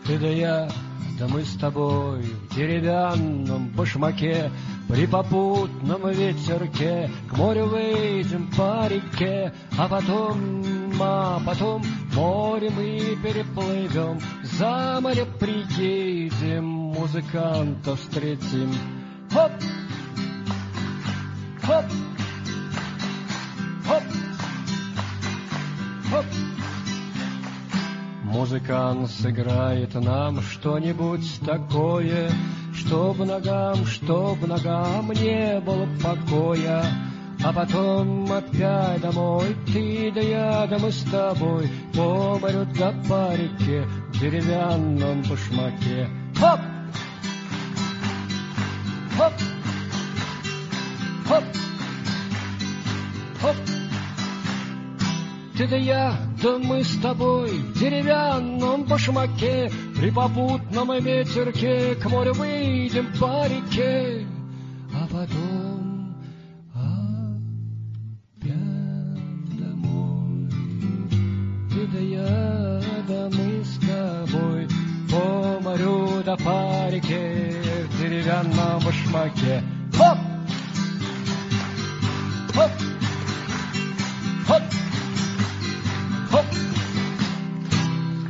Ты да я, да мы с тобой в деревянном башмаке, при попутном ветерке к морю выйдем по реке, а потом море мы переплывем, за море приедем, музыкантов встретим. Хоп! Хоп! Хоп! Хоп! Музыкант сыграет нам что-нибудь такое, чтоб ногам не было покоя. А потом опять домой, ты да я, да мы с тобой, по морю да по реке, в деревянном башмаке. Хоп! Хоп! Хоп! Хоп! Ты да я, да мы с тобой в деревянном башмаке, при попутном ветерке к морю выйдем по реке, а потом опять домой. Ты да я, да мы с тобой по морю да по реке, в деревянном башмаке.